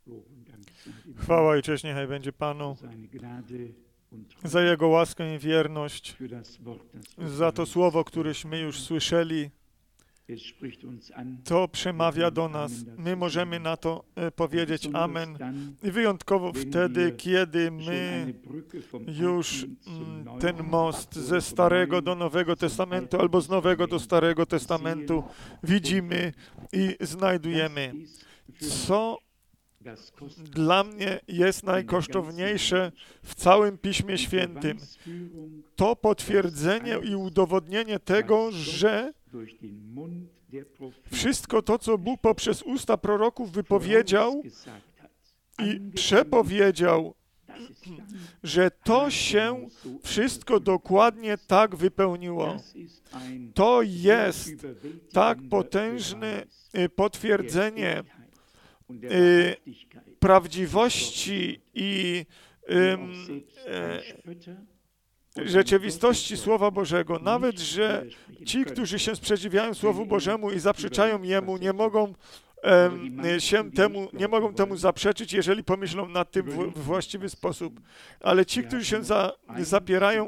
Chwała i cześć niechaj będzie Panu za Jego łaskę i wierność, za to słowo, któreśmy już słyszeli. To przemawia do nas. My możemy na to powiedzieć amen. I wyjątkowo wtedy, kiedy my już ten most ze Starego do Nowego Testamentu albo z Nowego do Starego Testamentu widzimy i znajdujemy. Co dla mnie jest najkosztowniejsze w całym Piśmie Świętym, to potwierdzenie i udowodnienie tego, że wszystko to, co Bóg poprzez usta proroków wypowiedział i przepowiedział, że to się wszystko dokładnie tak wypełniło. To jest tak potężne potwierdzenie prawdziwości i rzeczywistości Słowa Bożego. Nawet, że ci, którzy się sprzeciwiają Słowu Bożemu i zaprzeczają Jemu, nie mogą temu zaprzeczyć, jeżeli pomyślą nad tym w właściwy sposób. Ale ci, którzy się zapierają,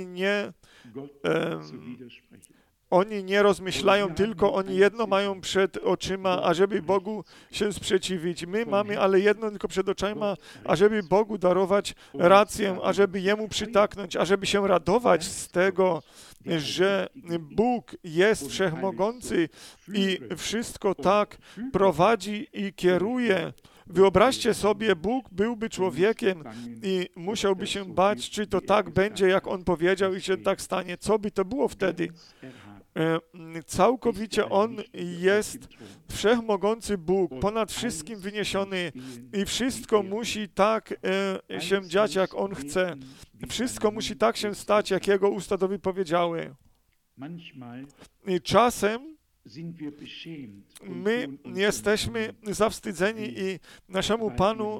oni nie rozmyślają, tylko oni jedno mają przed oczyma, ażeby Bogu się sprzeciwić. My mamy ale jedno tylko przed oczyma, ażeby Bogu darować rację, ażeby Jemu przytaknąć, ażeby się radować z tego, że Bóg jest wszechmogący i wszystko tak prowadzi i kieruje. Wyobraźcie sobie, Bóg byłby człowiekiem i musiałby się bać, czy to tak będzie, jak On powiedział i się tak stanie. Co by to było wtedy? Całkowicie On jest wszechmogący Bóg, ponad wszystkim wyniesiony i wszystko musi tak się dziać, jak On chce. Wszystko musi tak się stać, jak Jego usta to wypowiedziały. I czasem my jesteśmy zawstydzeni i naszemu Panu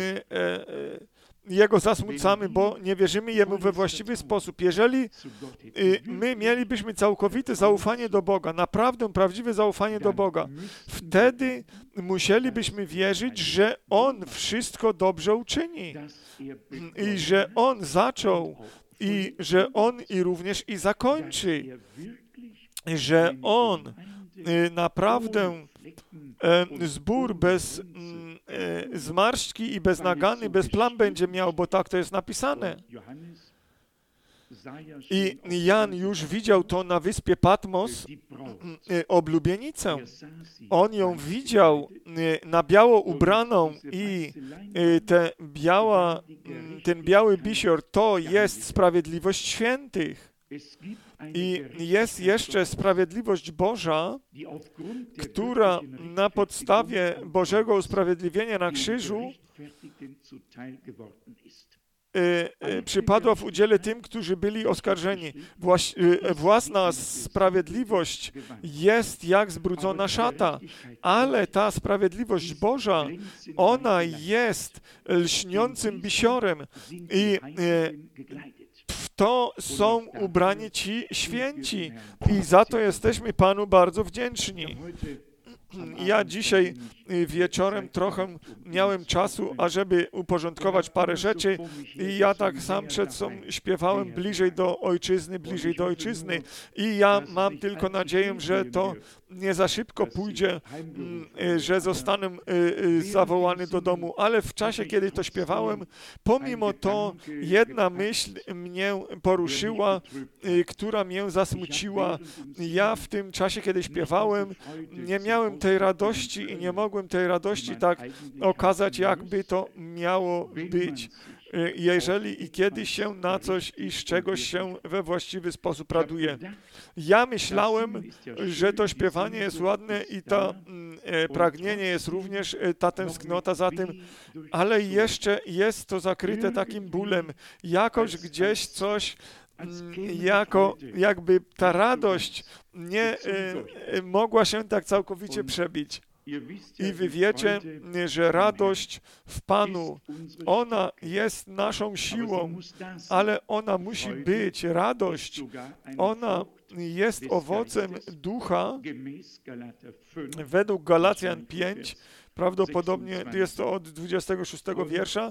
Jego zasmucamy, bo nie wierzymy Jemu we właściwy sposób. Jeżeli my mielibyśmy całkowite zaufanie do Boga, naprawdę prawdziwe zaufanie do Boga, wtedy musielibyśmy wierzyć, że On wszystko dobrze uczyni i że On zaczął i że On również i zakończy, że On naprawdę zbór bez zmarszczki i bez nagany, bez plam będzie miał, bo tak to jest napisane. I Jan już widział to na wyspie Patmos, oblubienicę. On ją widział na biało ubraną i ten biały bisior to jest sprawiedliwość świętych. I jest jeszcze sprawiedliwość Boża, która na podstawie Bożego usprawiedliwienia na krzyżu przypadła w udziale tym, którzy byli oskarżeni. Własna sprawiedliwość jest jak zbrudzona szata, ale ta sprawiedliwość Boża, ona jest lśniącym bisiorem i w to są ubrani ci święci i za to jesteśmy Panu bardzo wdzięczni. Ja dzisiaj wieczorem trochę miałem czasu, ażeby uporządkować parę rzeczy i ja tak sam przed sobą śpiewałem bliżej do ojczyzny i ja mam tylko nadzieję, że to nie za szybko pójdzie, że zostanę zawołany do domu, ale w czasie, kiedy to śpiewałem, pomimo to jedna myśl mnie poruszyła, która mnie zasmuciła. Ja w tym czasie, kiedy śpiewałem, nie miałem tej radości i nie mogłem tej radości tak okazać, jakby to miało być. Jeżeli i kiedyś się na coś i z czegoś się we właściwy sposób raduje. Ja myślałem, że to śpiewanie jest ładne i to pragnienie jest również, ta tęsknota za tym, ale jeszcze jest to zakryte takim bólem. Jakoś gdzieś coś, jakby ta radość nie mogła się tak całkowicie przebić. I wy wiecie, że radość w Panu, ona jest naszą siłą, ale ona musi być, radość, ona jest owocem ducha, według Galacjan 5, Prawdopodobnie jest to od 26 wiersza.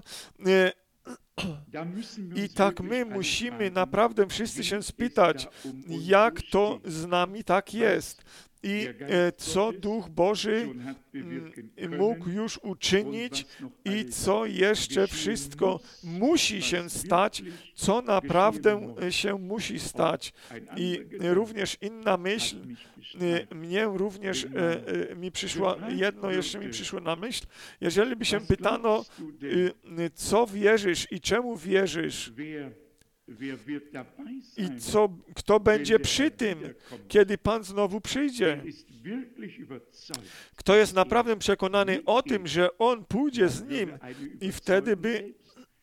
I tak my musimy naprawdę wszyscy się spytać, jak to z nami tak jest i co Duch Boży mógł już uczynić i co jeszcze wszystko musi się stać, co naprawdę się musi stać. I również inna myśl, mnie również mi przyszła, jedno jeszcze mi przyszło na myśl, jeżeli by się pytano, co wierzysz i czemu wierzysz, i kto będzie przy tym, kiedy Pan znowu przyjdzie. Kto jest naprawdę przekonany o tym, że On pójdzie z Nim i wtedy by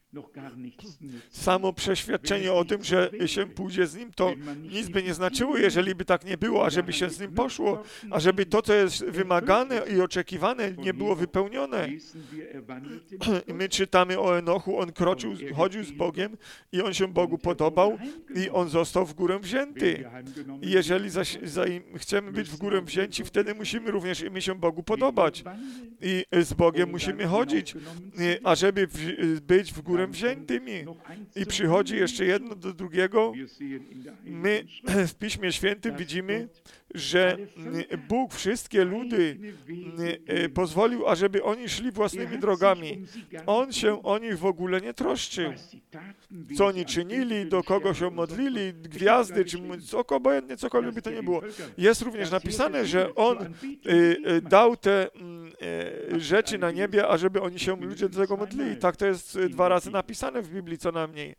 samo przeświadczenie o tym, że się pójdzie z Nim, to nic by nie znaczyło, jeżeli by tak nie było, ażeby się z Nim poszło, ażeby to, co jest wymagane i oczekiwane, nie było wypełnione. My czytamy o Enochu, on chodził z Bogiem i on się Bogu podobał i on został w górę wzięty. I jeżeli zaś chcemy być w górę wzięci, wtedy musimy również i my się Bogu podobać. I z Bogiem musimy chodzić, ażeby być w górę wziętymi. I przychodzi jeszcze jedno do drugiego. My w Piśmie Świętym widzimy, że Bóg wszystkie ludy pozwolił, ażeby oni szli własnymi drogami. On się o nich w ogóle nie troszczył. Co oni czynili, do kogo się modlili, gwiazdy, czy obojętnie cokolwiek by to nie było. Jest również napisane, że On dał te rzeczy na niebie, ażeby oni się, ludzie do tego modlili. Tak to jest 2 razy napisane w Biblii, co najmniej.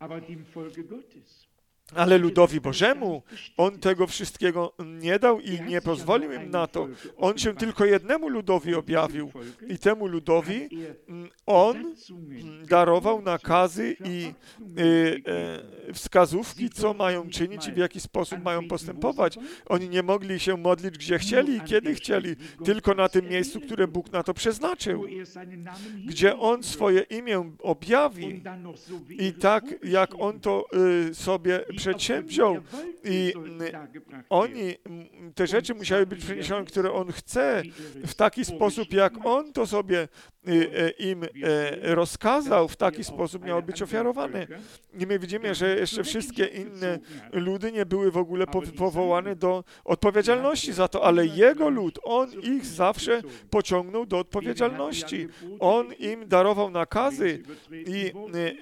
Ale ludowi Bożemu On tego wszystkiego nie dał i nie pozwolił im na to. On się tylko jednemu ludowi objawił i temu ludowi On darował nakazy i wskazówki, co mają czynić i w jaki sposób mają postępować. Oni nie mogli się modlić, gdzie chcieli i kiedy chcieli, tylko na tym miejscu, które Bóg na to przeznaczył, gdzie On swoje imię objawi i tak, jak On to sobie przedsięwziął i oni, te rzeczy musiały być przeniesione, które On chce, w taki sposób, jak On to sobie im rozkazał, w taki sposób miało być ofiarowane. I my widzimy, że jeszcze wszystkie inne ludy nie były w ogóle powołane do odpowiedzialności za to, ale Jego lud, On ich zawsze pociągnął do odpowiedzialności. On im darował nakazy i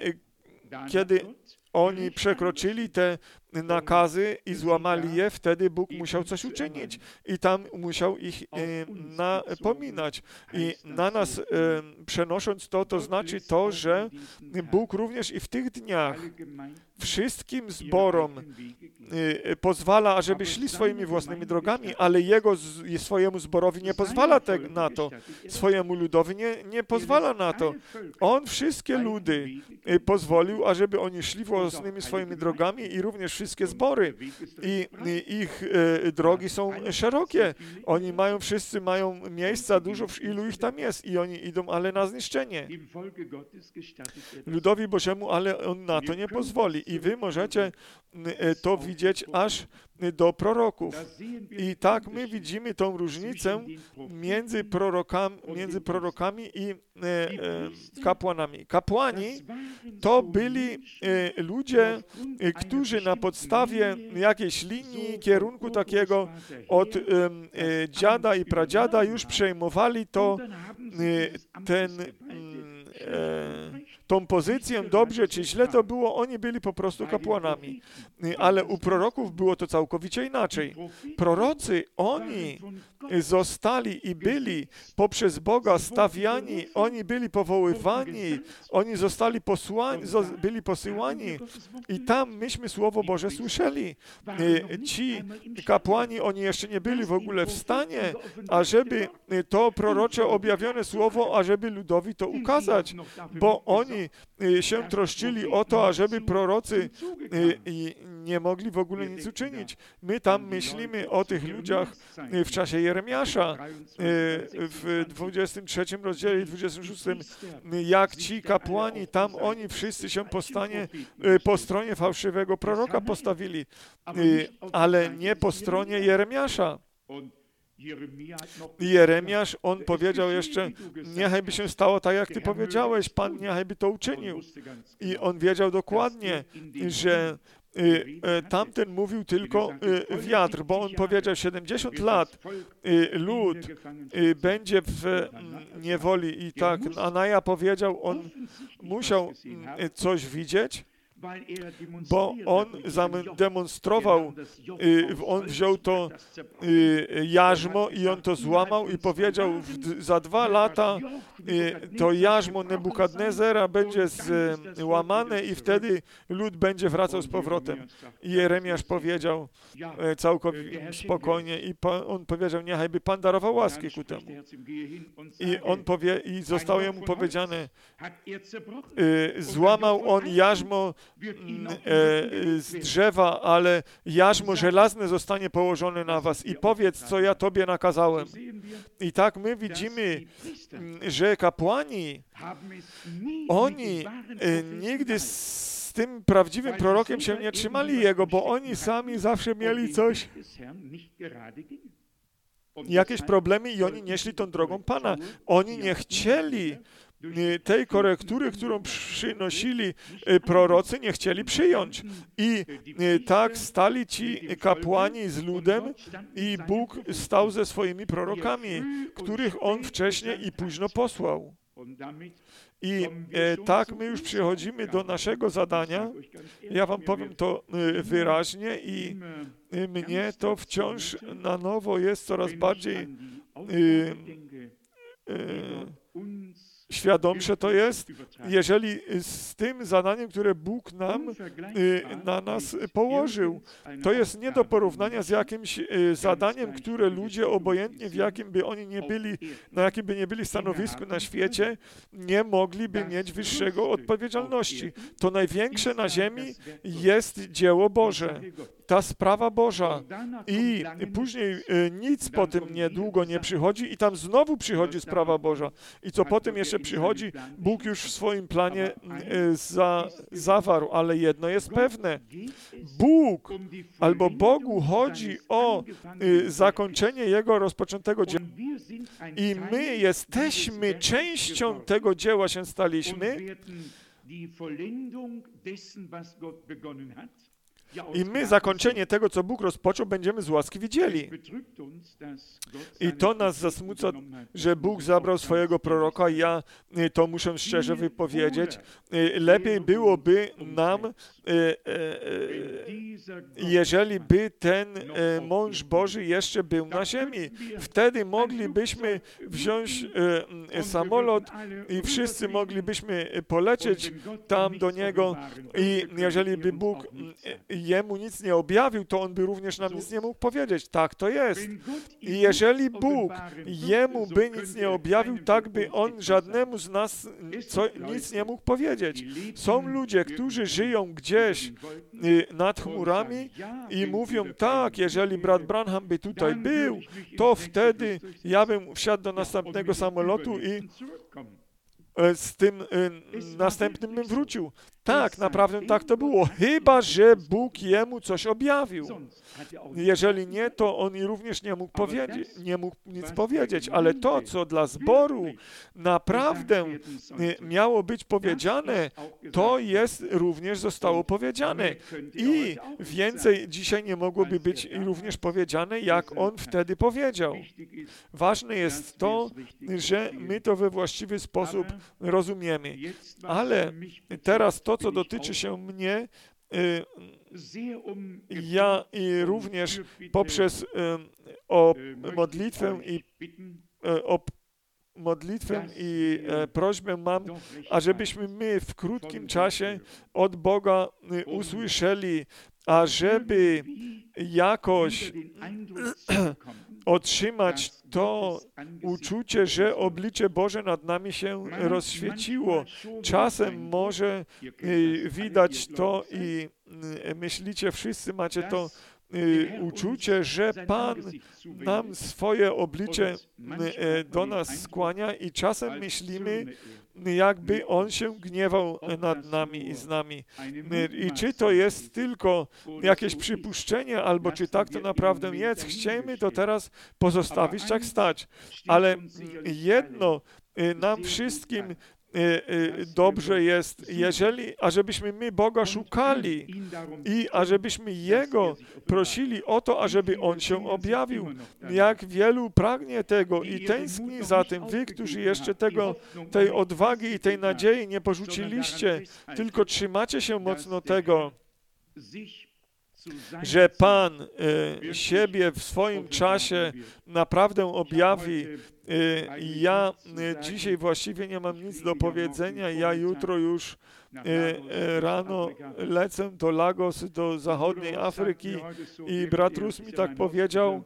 kiedy oni przekroczyli te nakazy i złamali je, wtedy Bóg musiał coś uczynić i tam musiał ich napominać. I na nas przenosząc to znaczy to, że Bóg również i w tych dniach wszystkim zborom pozwala, ażeby szli swoimi własnymi drogami, ale swojemu zborowi nie pozwala na to. Swojemu ludowi nie pozwala na to. On wszystkie ludy pozwolił, ażeby oni szli własnymi swoimi drogami i również wszystkie zbory. I ich drogi są szerokie. Oni wszyscy mają miejsca dużo, ilu ich tam jest i oni idą, ale na zniszczenie. Ludowi Bożemu, ale On na to nie pozwoli. I wy możecie to widzieć aż do proroków. I tak my widzimy tą różnicę między prorokami i kapłanami. Kapłani to byli ludzie, którzy na podstawie jakiejś linii, kierunku takiego od dziada i pradziada już przejmowali tą pozycję, dobrze czy źle to było, oni byli po prostu kapłanami. Ale u proroków było to całkowicie inaczej. Prorocy, oni zostali i byli poprzez Boga stawiani, oni byli powoływani, oni zostali byli posyłani i tam myśmy Słowo Boże słyszeli. Ci kapłani, oni jeszcze nie byli w ogóle w stanie, ażeby to prorocze objawione Słowo, ażeby ludowi to ukazać, bo oni się troszczyli o to, ażeby prorocy nie mogli w ogóle nic uczynić. My tam myślimy o tych ludziach w czasie Jeremiasza, w 23 rozdziale i 26, jak ci kapłani, tam oni wszyscy się po stronie fałszywego proroka postawili, ale nie po stronie Jeremiasza. Jeremiasz, on powiedział jeszcze, niechaj by się stało tak, jak Ty powiedziałeś, Pan niechaj by to uczynił. I on wiedział dokładnie, że tamten mówił tylko wiatr, bo on powiedział 70 lat lud będzie w niewoli i tak Anaja powiedział, on musiał coś widzieć, bo on demonstrował, on wziął to jarzmo i on to złamał i powiedział, za 2 lata to jarzmo Nebukadnezera będzie złamane i wtedy lud będzie wracał z powrotem. I Jeremiasz powiedział całkowicie spokojnie i on powiedział, niechaj by Pan darował łaski ku temu. I on i zostało jemu powiedziane, złamał on jarzmo z drzewa, ale jarzmo żelazne zostanie położone na was i powiedz, co ja tobie nakazałem. I tak my widzimy, że kapłani, oni nigdy z tym prawdziwym prorokiem się nie trzymali jego, bo oni sami zawsze mieli coś, jakieś problemy i oni nie szli tą drogą Pana. Oni nie chcieli tej korektury, którą przynosili prorocy, nie chcieli przyjąć. I tak stali ci kapłani z ludem i Bóg stał ze swoimi prorokami, których On wcześniej i późno posłał. I tak my już przychodzimy do naszego zadania. Ja wam powiem to wyraźnie i mnie to wciąż na nowo jest coraz bardziej świadomsze to jest, jeżeli z tym zadaniem, które Bóg na nas położył. To jest nie do porównania z jakimś zadaniem, które ludzie obojętnie w jakim by oni nie byli, na jakim by nie byli stanowisku na świecie, nie mogliby mieć wyższego odpowiedzialności. To największe na ziemi jest dzieło Boże. Ta sprawa Boża i później nic po tym niedługo nie przychodzi i tam znowu przychodzi sprawa Boża. I co potem jeszcze przychodzi, Bóg już w swoim planie zawarł, ale jedno jest pewne. Bóg albo Bogu chodzi o zakończenie Jego rozpoczętego dzieła i my jesteśmy częścią tego dzieła się staliśmy i my zakończenie tego, co Bóg rozpoczął, będziemy z łaski widzieli. I to nas zasmuca, że Bóg zabrał swojego proroka. Ja to muszę szczerze wypowiedzieć. Lepiej byłoby nam, jeżeli by ten mąż Boży jeszcze był na ziemi. Wtedy moglibyśmy wziąć samolot i wszyscy moglibyśmy polecieć tam do niego i jeżeli by Bóg jemu nic nie objawił, to on by również nam nic nie mógł powiedzieć. Tak to jest. I jeżeli Bóg jemu by nic nie objawił, tak by on żadnemu z nas nic nie mógł powiedzieć. Są ludzie, którzy żyją gdzieś nad chmurami i mówią, tak, jeżeli brat Branham by tutaj był, to wtedy ja bym wsiadł do następnego samolotu i z tym następnym bym wrócił. Tak, naprawdę tak to było. Chyba że Bóg jemu coś objawił. Jeżeli nie, to on i również nie mógł nic powiedzieć. Ale to, co dla zboru naprawdę miało być powiedziane, to jest również zostało powiedziane. I więcej dzisiaj nie mogłoby być również powiedziane, jak on wtedy powiedział. Ważne jest to, że my to we właściwy sposób rozumiemy. Ale teraz to, co dotyczy się mnie, ja i również poprzez modlitwę i prośbę mam, ażebyśmy my w krótkim czasie od Boga usłyszeli, ażeby jakoś otrzymać to uczucie, że oblicze Boże nad nami się rozświeciło. Czasem może widać to i myślicie, wszyscy macie to uczucie, że Pan nam swoje oblicze do nas skłania i czasem myślimy, jakby On się gniewał nad nami i z nami. I czy to jest tylko jakieś przypuszczenie, albo czy tak to naprawdę jest, chciejmy to teraz pozostawić tak stać. Ale jedno nam wszystkim dobrze jest, ażebyśmy my Boga szukali i ażebyśmy Jego prosili o to, ażeby On się objawił. Jak wielu pragnie tego i tęskni za tym, wy, którzy jeszcze tej odwagi i tej nadziei nie porzuciliście, tylko trzymacie się mocno tego, że Pan siebie w swoim czasie naprawdę objawi. Ja dzisiaj właściwie nie mam nic do powiedzenia. Ja jutro już rano lecę do Lagos, do zachodniej Afryki i brat Rus mi tak powiedział,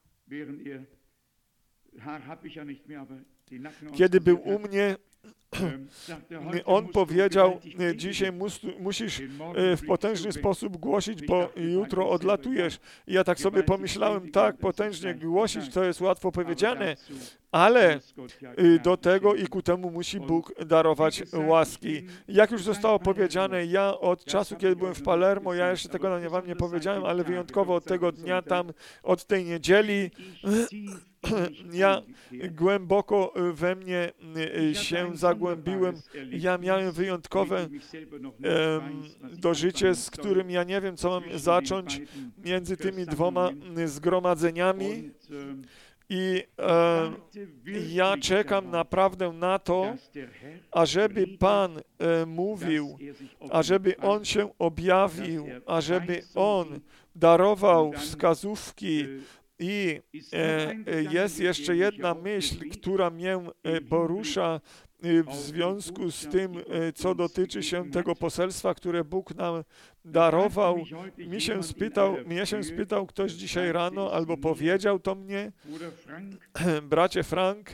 kiedy był u mnie, on powiedział, dzisiaj musisz w potężny sposób głosić, bo jutro odlatujesz. I ja tak sobie pomyślałem, tak, potężnie głosić to jest łatwo powiedziane, ale do tego i ku temu musi Bóg darować łaski. Jak już zostało powiedziane, ja od czasu, kiedy byłem w Palermo, ja jeszcze tego wam nie powiedziałem, ale wyjątkowo od tego dnia tam, od tej niedzieli, ja głęboko we mnie się zagłębiłem. Ja miałem wyjątkowe dożycie, z którym ja nie wiem, co mam zacząć między tymi dwoma zgromadzeniami. I ja czekam naprawdę na to, ażeby Pan mówił, ażeby On się objawił, ażeby On darował wskazówki. I jest jeszcze jedna myśl, która mnie porusza w związku z tym, co dotyczy się tego poselstwa, które Bóg nam darował. Mnie się spytał ktoś dzisiaj rano, albo powiedział to mnie, bracie Frank,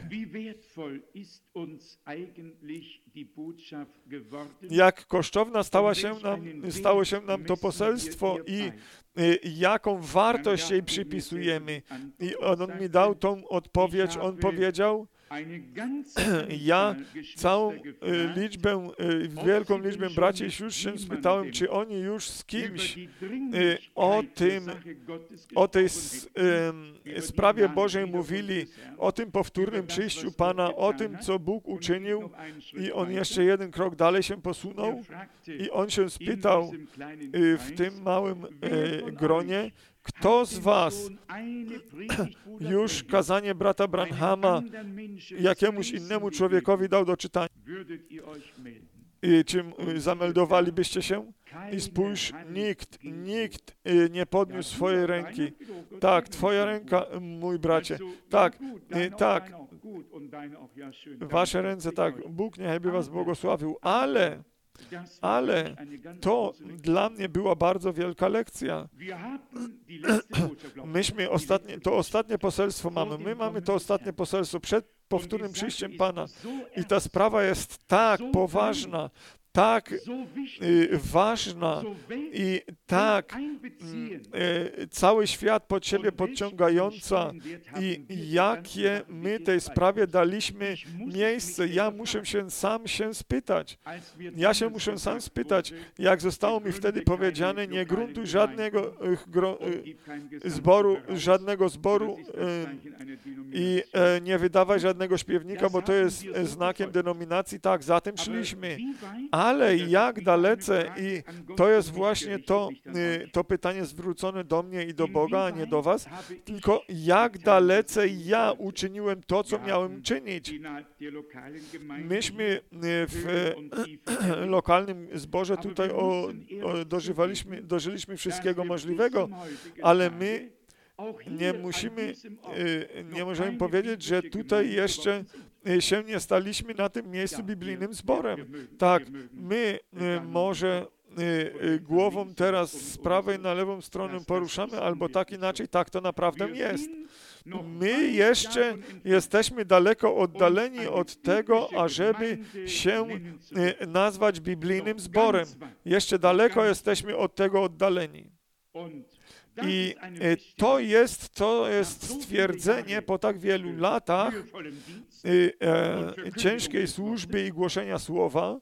jak kosztowna stało się nam to poselstwo i jaką wartość jej przypisujemy. I on mi dał tą odpowiedź, on powiedział, ja całą liczbę, wielką liczbę braci i sióstr się spytałem, czy oni już z kimś o tej sprawie Bożej mówili, o tym powtórnym przyjściu Pana, o tym, co Bóg uczynił, i on jeszcze jeden krok dalej się posunął i on się spytał w tym małym gronie, kto z was już kazanie brata Branhama jakiemuś innemu człowiekowi dał do czytania? Czym zameldowalibyście się? I spójrz, nikt nie podniósł swojej ręki. Tak, twoja ręka, mój bracie. Tak, tak. Wasze ręce, tak. Bóg niechby was błogosławił, ale to dla mnie była bardzo wielka lekcja. Myśmy to ostatnie poselstwo mamy. My mamy to ostatnie poselstwo przed powtórnym przyjściem Pana. I ta sprawa jest tak poważna, tak ważna i tak cały świat pod siebie podciągająca i jakie my tej sprawie daliśmy miejsce. Ja muszę się sam spytać. Ja się muszę sam spytać, jak zostało mi wtedy powiedziane, nie gruntuj żadnego zboru i nie wydawaj żadnego śpiewnika, bo to jest znakiem denominacji. Tak, za tym szliśmy. Ale jak dalece, i to jest właśnie to pytanie zwrócone do mnie i do Boga, a nie do was, tylko jak dalece ja uczyniłem to, co miałem czynić. Myśmy w lokalnym zborze tutaj dożyliśmy wszystkiego możliwego, ale my nie możemy powiedzieć, że tutaj jeszcze się nie staliśmy na tym miejscu biblijnym zborem. Tak, my może głową teraz z prawej na lewą stronę poruszamy, albo tak inaczej, tak to naprawdę jest. My jeszcze jesteśmy daleko oddaleni od tego, ażeby się nazwać biblijnym zborem. Jeszcze daleko jesteśmy od tego oddaleni. I to jest stwierdzenie po tak wielu latach ciężkiej służby i głoszenia słowa,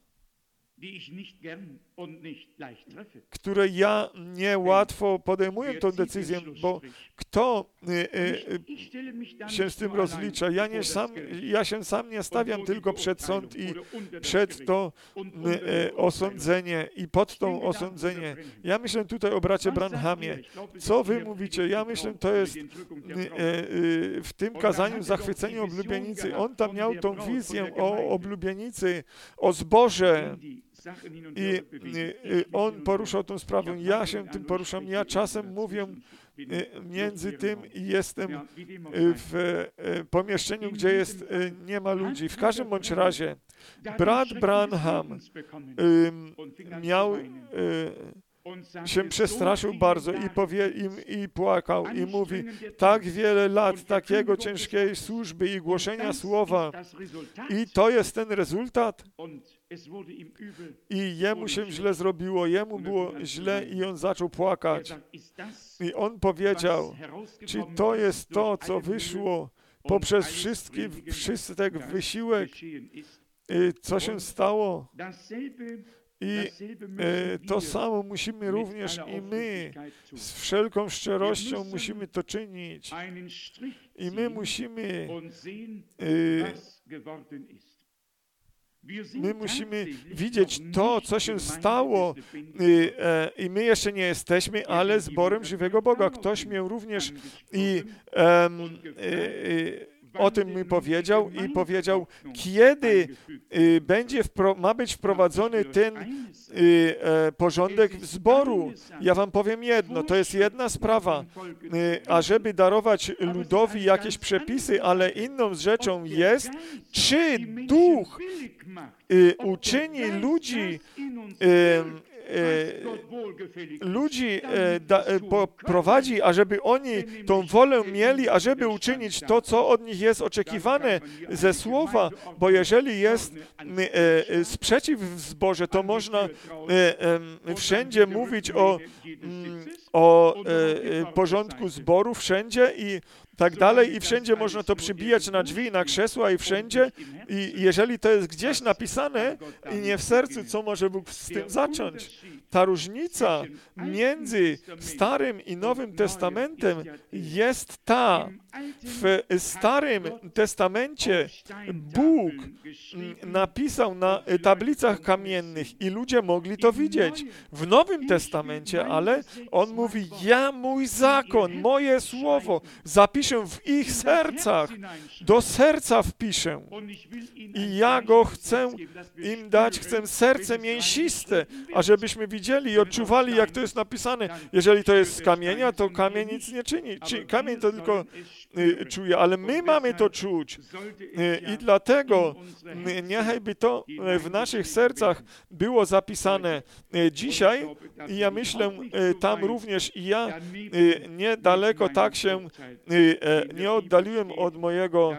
które ja niełatwo podejmuję tą decyzję, bo kto się z tym rozlicza? Ja się sam nie stawiam tylko przed sąd i przed to osądzenie i pod to osądzenie. Ja myślę tutaj o bracie Branhamie. Co wy mówicie? Ja myślę, to jest w tym kazaniu Zachwycenie oblubienicy. On tam miał tą wizję o oblubienicy, o zboże. I on poruszał tą sprawę. Ja się tym poruszam. Ja czasem mówię między tym i jestem w pomieszczeniu, gdzie nie ma ludzi. W każdym bądź razie brat Branham się przestraszył bardzo i płakał i mówi, tak wiele lat takiego ciężkiej służby i głoszenia słowa i to jest ten rezultat. I jemu się źle zrobiło, jemu było źle i on zaczął płakać. I on powiedział, czy to jest to, co wyszło poprzez wszystek wysiłek, co się stało. I to samo musimy również i my z wszelką szczerością musimy to czynić. I my musimy widzieć to, co się stało i my jeszcze nie jesteśmy, ale zborem żywego Boga. Ktoś mnie również o tym mi powiedział i powiedział, kiedy ma być wprowadzony ten porządek zboru. Ja wam powiem jedno, to jest jedna sprawa, ażeby darować ludowi jakieś przepisy, ale inną rzeczą jest, czy Duch uczyni ludzi prowadzi, ażeby oni tą wolę mieli, ażeby uczynić to, co od nich jest oczekiwane ze słowa, bo jeżeli jest sprzeciw w zborze, to można wszędzie mówić o porządku zboru, wszędzie i tak dalej i wszędzie można to przybijać na drzwi, na krzesła i wszędzie i jeżeli to jest gdzieś napisane i nie w sercu, co może Bóg z tym zacząć? Ta różnica między Starym i Nowym Testamentem jest ta. W Starym Testamencie Bóg napisał na tablicach kamiennych i ludzie mogli to widzieć. W Nowym Testamencie, ale On mówi, ja mój zakon, moje słowo zapiszę w ich sercach, do serca wpiszę. I ja go chcę im dać, chcę serce mięsiste, ażebyśmy widzieli i odczuwali, jak to jest napisane. Jeżeli to jest z kamienia, to kamień nic nie czyni. Kamień to tylko czuje, ale my mamy to czuć. I dlatego niechaj by to w naszych sercach było zapisane dzisiaj i ja myślę tam również i ja niedaleko tak się nie oddaliłem od mojego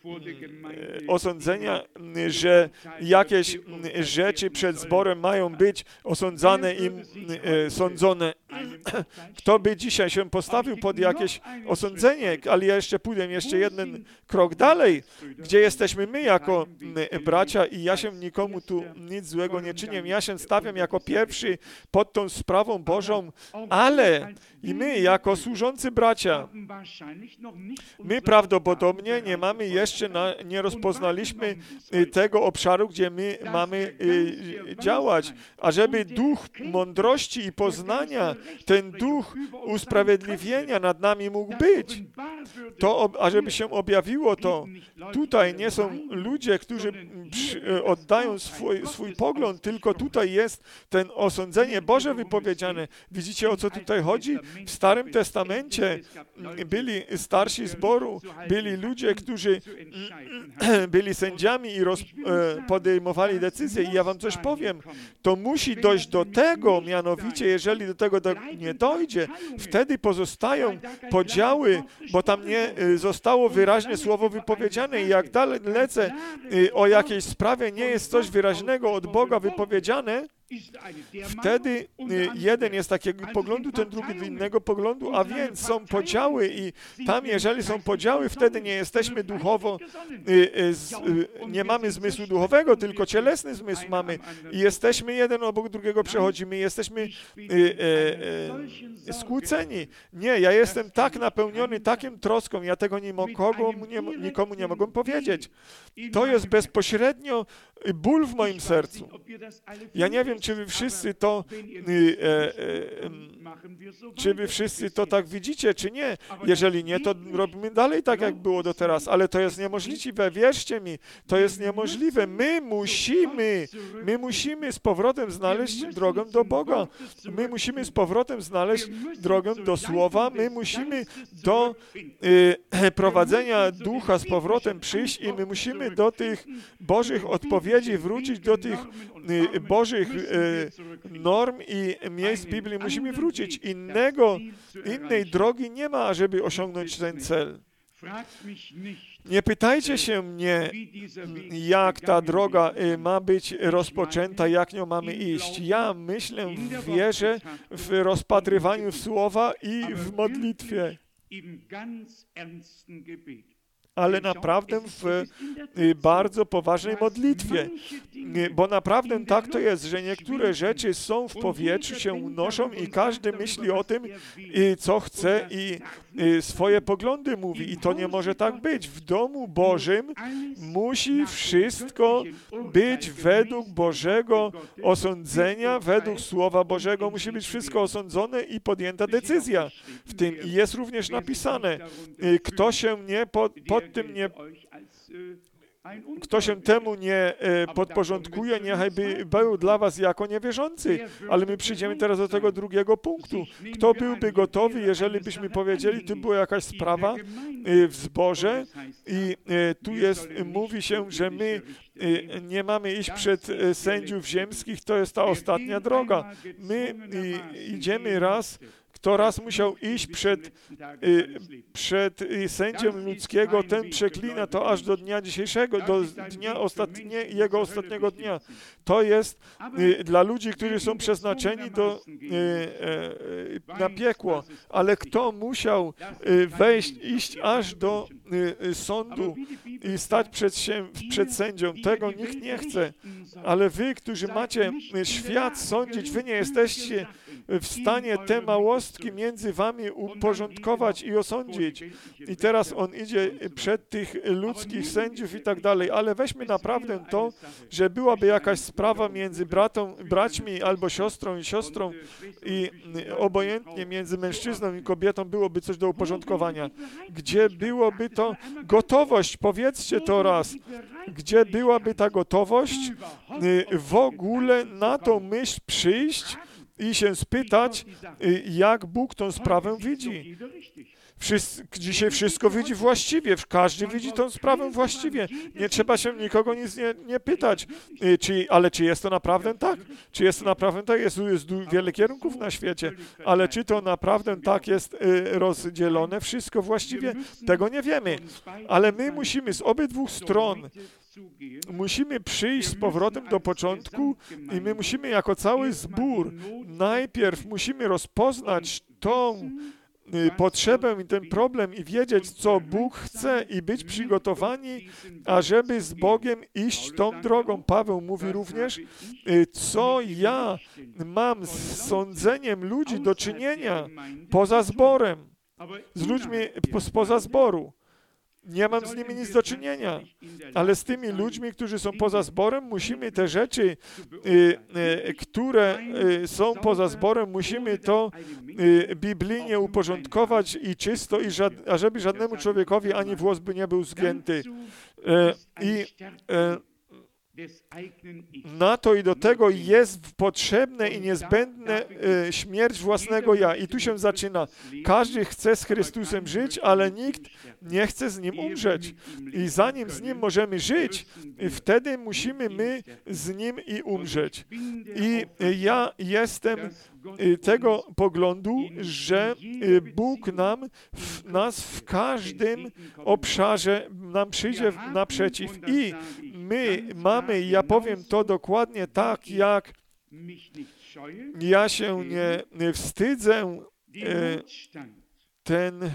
osądzenia, że jakieś rzeczy przed zborem mają być osądzane i sądzone. Kto by dzisiaj się postawił pod jakieś osądzenie, ale ja jeszcze pójdę jeden krok dalej, gdzie jesteśmy my jako bracia i ja się nikomu tu nic złego nie czynię. Ja się stawiam jako pierwszy pod tą sprawą Bożą, ale i my jako służący bracia, my prawdopodobnie nie rozpoznaliśmy tego obszaru, gdzie my mamy działać, ażeby duch mądrości i poznania, ten duch usprawiedliwienia nad nami mógł być. To, ażeby się objawiło to. Tutaj nie są ludzie, którzy oddają swój pogląd, tylko tutaj jest ten osądzenie Boże wypowiedziane. Widzicie, o co tutaj chodzi? W Starym Testamencie byli starsi zboru, byli ludzie, którzy byli sędziami i podejmowali decyzje. I ja wam coś powiem. To musi dojść do tego, mianowicie, jeżeli do tego nie dojdzie, wtedy pozostają podziały, bo tam nie zostało wyraźnie słowo wypowiedziane i jak dalej lecę o jakiejś sprawie, nie jest coś wyraźnego od Boga wypowiedziane, Wtedy jeden jest takiego poglądu, ten drugi innego poglądu, a więc są podziały i tam, jeżeli są podziały, wtedy nie jesteśmy duchowo, nie mamy zmysłu duchowego, tylko cielesny zmysł mamy i jesteśmy jeden obok drugiego przechodzimy, jesteśmy skłóceni. Nie, ja jestem tak napełniony taką troską, ja tego nikomu nie mogę powiedzieć. To jest bezpośrednio ból w moim sercu. Ja nie wiem, czy wy wszyscy to tak widzicie, czy nie. Jeżeli nie, to robimy dalej tak, jak było do teraz, ale to jest niemożliwe, wierzcie mi, to jest niemożliwe. My musimy z powrotem znaleźć drogę do Boga. My musimy z powrotem znaleźć drogę do Słowa. My musimy do prowadzenia Ducha z powrotem przyjść i my musimy do tych Bożych odpowiedzi wrócić, do tych Bożych norm i miejsc Biblii musimy wrócić. Innej drogi nie ma, żeby osiągnąć ten cel. Nie pytajcie się mnie, jak ta droga ma być rozpoczęta, jak nią mamy iść. Ja myślę w wierze, w rozpatrywaniu Słowa i w modlitwie. Ale naprawdę w bardzo poważnej modlitwie. Bo naprawdę tak to jest, że niektóre rzeczy są w powietrzu, się unoszą i każdy myśli o tym, co chce i swoje poglądy mówi. I to nie może tak być. W domu Bożym musi wszystko być według Bożego osądzenia, według Słowa Bożego musi być wszystko osądzone i podjęta decyzja w tym. I jest również napisane, kto się kto się temu nie podporządkuje, niechaj by był dla was jako niewierzący. Ale my przyjdziemy teraz do tego drugiego punktu. Kto byłby gotowy, jeżeli byśmy powiedzieli, tu była jakaś sprawa w zborze i tu mówi się, że my nie mamy iść przed sędziów ziemskich, to jest ta ostatnia droga. My idziemy kto raz musiał iść przed sędzią ludzkiego, ten przeklina to aż do dnia dzisiejszego, do dnia jego ostatniego dnia. To jest dla ludzi, którzy są przeznaczeni na piekło. Ale kto musiał iść aż do sądu i stać przed sędzią, tego nikt nie chce. Ale wy, którzy macie świat sądzić, wy nie jesteście w stanie te małostki między wami uporządkować i osądzić. I teraz on idzie przed tych ludzkich sędziów i tak dalej, ale weźmy naprawdę to, że byłaby jakaś sprawa między braćmi albo siostrą i siostrą i obojętnie między mężczyzną i kobietą byłoby coś do uporządkowania. Gdzie byłoby to gotowość? Powiedzcie to raz. Gdzie byłaby ta gotowość w ogóle na tą myśl przyjść i się spytać, jak Bóg tą sprawę widzi. Dzisiaj wszystko widzi właściwie, każdy widzi tą sprawę właściwie. Nie trzeba się nikogo nic nie pytać, ale czy jest to naprawdę tak? Czy jest to naprawdę tak? Jest wiele kierunków na świecie, ale czy to naprawdę tak jest rozdzielone? Wszystko właściwie? Tego nie wiemy. Ale my musimy z obydwu stron przyjść z powrotem do początku i my musimy jako cały zbór najpierw musimy rozpoznać tą potrzebę i ten problem i wiedzieć, co Bóg chce i być przygotowani, ażeby z Bogiem iść tą drogą. Paweł mówi również, co ja mam z sądzeniem ludzi do czynienia poza zborem, z ludźmi spoza zboru. Nie mam z nimi nic do czynienia, ale z tymi ludźmi, którzy są poza zborem, musimy te rzeczy, które są poza zborem, musimy to biblijnie uporządkować i czysto, ażeby żadnemu człowiekowi ani włos by nie był zgięty. Na to i do tego jest potrzebne i niezbędne śmierć własnego ja. I tu się zaczyna. Każdy chce z Chrystusem żyć, ale nikt nie chce z Nim umrzeć. I zanim z Nim możemy żyć, wtedy musimy my z Nim i umrzeć. I ja jestem tego poglądu, że Bóg nas w każdym obszarze nam przyjdzie naprzeciw i my mamy, ja powiem to dokładnie tak, jak Ja się nie wstydzę ten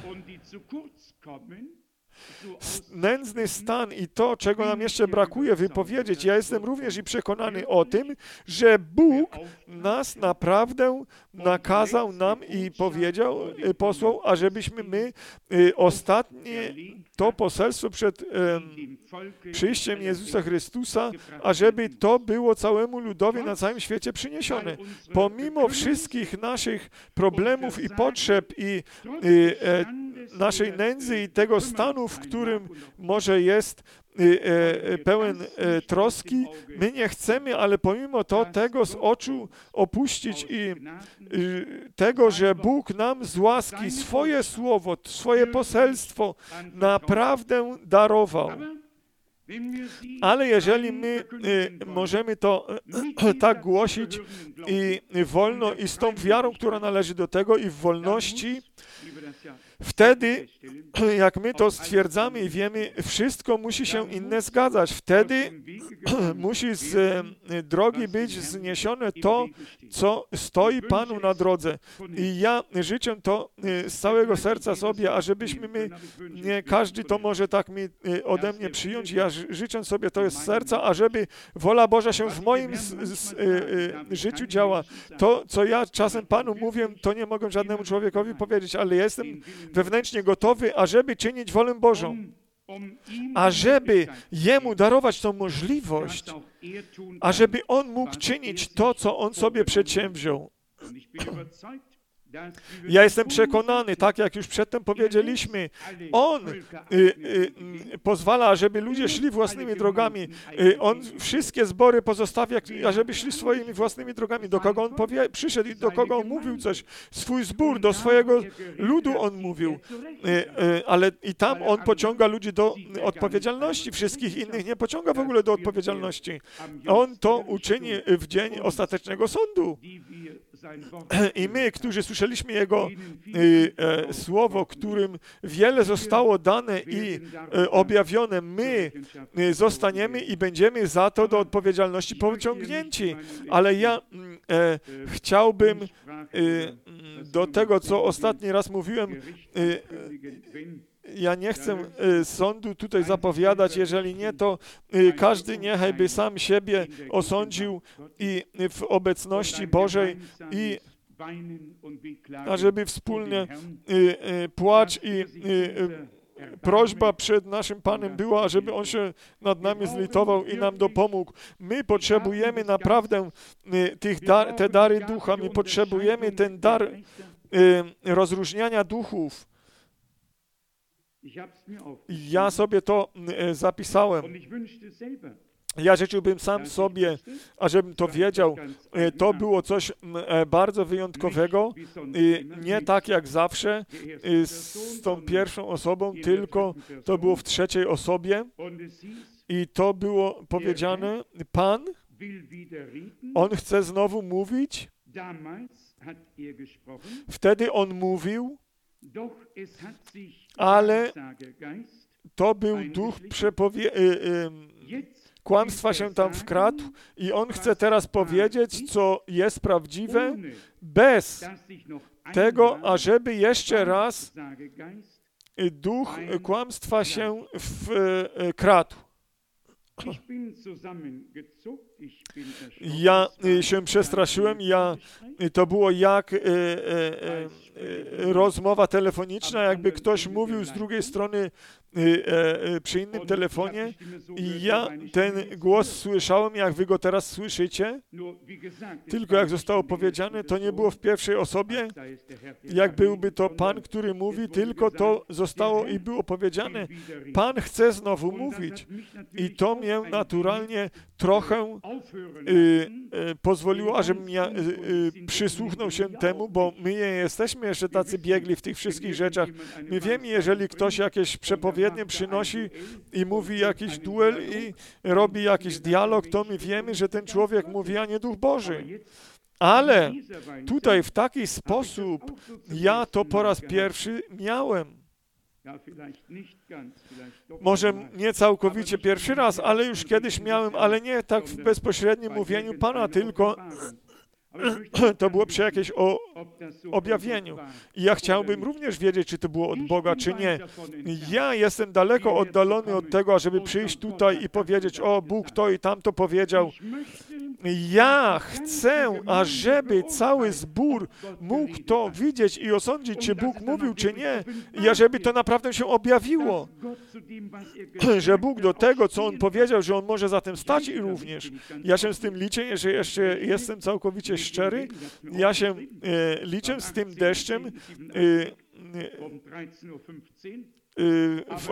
nędzny stan i to, czego nam jeszcze brakuje, wypowiedzieć. Ja jestem również i przekonany o tym, że Bóg nas naprawdę nakazał nam i powiedział, posłał, ażebyśmy my ostatnie to poselstwo przed przyjściem Jezusa Chrystusa, ażeby to było całemu ludowi na całym świecie przyniesione. Pomimo wszystkich naszych problemów i potrzeb i naszej nędzy i tego stanu, w którym może jest pełen troski, my nie chcemy, ale pomimo to tego z oczu opuścić i tego, że Bóg nam z łaski swoje słowo, swoje poselstwo naprawdę darował. Ale jeżeli my możemy to tak głosić i wolno i z tą wiarą, która należy do tego i w wolności, wtedy, jak my to stwierdzamy i wiemy, wszystko musi się inne zgadzać. Wtedy musi z drogi być zniesione to, co stoi Panu na drodze. I ja życzę to z całego serca sobie, ażebyśmy my, nie każdy to może tak mi ode mnie przyjąć, ja życzę sobie to z serca, ażeby wola Boża się w moim życiu działa. To, co ja czasem Panu mówię, to nie mogę żadnemu człowiekowi powiedzieć, ale ja jestem wewnętrznie gotowy, ażeby czynić wolę Bożą, ażeby Jemu darować tą możliwość, ażeby On mógł czynić to, co On sobie przedsięwziął. Ja jestem przekonany, tak jak już przedtem powiedzieliśmy, On pozwala, żeby ludzie szli własnymi drogami. On wszystkie zbory pozostawia, ażeby szli swoimi własnymi drogami. Do kogo On przyszedł i do kogo On mówił coś. Swój zbór, do swojego ludu On mówił. Ale i tam On pociąga ludzi do odpowiedzialności. Wszystkich innych nie pociąga w ogóle do odpowiedzialności. On to uczyni w dzień ostatecznego sądu. I my, którzy słyszeliśmy Jego słowo, którym wiele zostało dane i objawione, my zostaniemy i będziemy za to do odpowiedzialności pociągnięci. Ale ja chciałbym do tego, co ostatni raz mówiłem, ja nie chcę sądu tutaj zapowiadać, jeżeli nie, to każdy niechaj by sam siebie osądził i w obecności Bożej i ażeby wspólnie płacz i prośba przed naszym Panem była, żeby On się nad nami zlitował i nam dopomógł. My potrzebujemy naprawdę te dary ducha, my potrzebujemy ten dar rozróżniania duchów. Ja sobie to zapisałem. Ja życzyłbym sam sobie, ażebym to wiedział. To było coś bardzo wyjątkowego. Nie tak jak zawsze z tą pierwszą osobą, tylko to było w trzeciej osobie. I to było powiedziane, Pan, On chce znowu mówić. Wtedy On mówił, ale to był duch kłamstwa się tam wkradł i on chce teraz powiedzieć, co jest prawdziwe, bez tego, ażeby jeszcze raz duch kłamstwa się wkradł. Ja się przestraszyłem, to było jak rozmowa telefoniczna, jakby ktoś mówił z drugiej strony przy innym telefonie i ja ten głos słyszałem, jak wy go teraz słyszycie, tylko jak zostało powiedziane, to nie było w pierwszej osobie, jak byłby to Pan, który mówi, tylko to zostało i było powiedziane. Pan chce znowu mówić i to mnie naturalnie trochę pozwoliło, ażebym ja przysłuchnął się temu, bo my nie jesteśmy jeszcze tacy biegli w tych wszystkich rzeczach. My wiemy, jeżeli ktoś jakieś przepowiednie przynosi i mówi jakiś duel i robi jakiś dialog, to my wiemy, że ten człowiek mówi, a nie Duch Boży. Ale tutaj w taki sposób ja to po raz pierwszy miałem. Może nie całkowicie pierwszy raz, ale już kiedyś miałem, ale nie tak w bezpośrednim mówieniu Pana, tylko To było przy jakiejś objawieniu. I ja chciałbym również wiedzieć, czy to było od Boga, czy nie. Ja jestem daleko oddalony od tego, ażeby przyjść tutaj i powiedzieć, o, Bóg to i tamto powiedział. Ja chcę, ażeby cały zbór mógł to widzieć i osądzić, czy Bóg mówił, czy nie. I ażeby to naprawdę się objawiło. Że Bóg do tego, co On powiedział, że On może za tym stać i również. Ja się z tym liczę, że jeszcze jestem całkowicie szczery. Ja się liczę z tym deszczem. W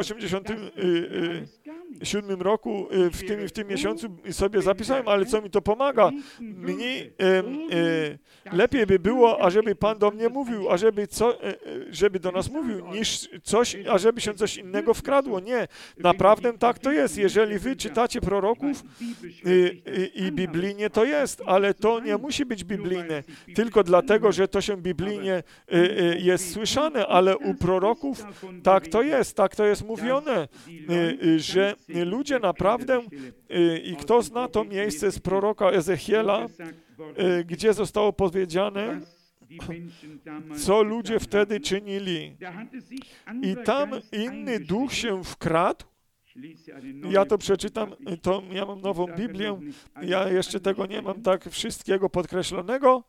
87 roku, w tym miesiącu sobie zapisałem, ale co mi to pomaga? Mnie lepiej by było, ażeby Pan do mnie mówił, żeby do nas mówił, niż coś, ażeby się coś innego wkradło. Nie, naprawdę tak to jest. Jeżeli wy czytacie proroków i biblijnie to jest, ale to nie musi być biblijne, tylko dlatego, że to się biblijnie jest słyszane, ale u proroków tak to jest mówione, że ludzie naprawdę, i kto zna to miejsce z proroka Ezechiela, gdzie zostało powiedziane, co ludzie wtedy czynili. I tam inny duch się wkradł. Ja to przeczytam, ja mam nową Biblię, ja jeszcze tego nie mam tak wszystkiego podkreślonego,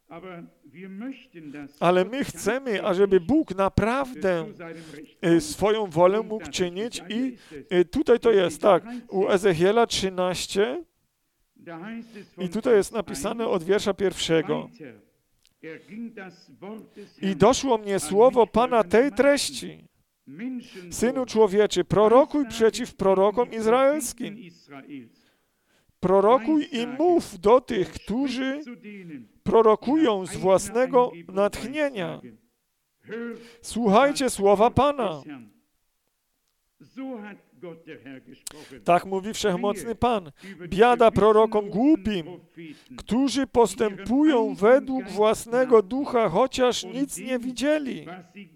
ale my chcemy, ażeby Bóg naprawdę swoją wolę mógł czynić i tutaj to jest, tak, u Ezechiela 13 i tutaj jest napisane od wiersza 1. I doszło mnie słowo Pana tej treści. Synu człowieczy, prorokuj przeciw prorokom izraelskim. Prorokuj i mów do tych, którzy prorokują z własnego natchnienia. Słuchajcie słowa Pana. Tak mówi Wszechmocny Pan. Biada prorokom głupim, którzy postępują według własnego ducha, chociaż nic nie widzieli.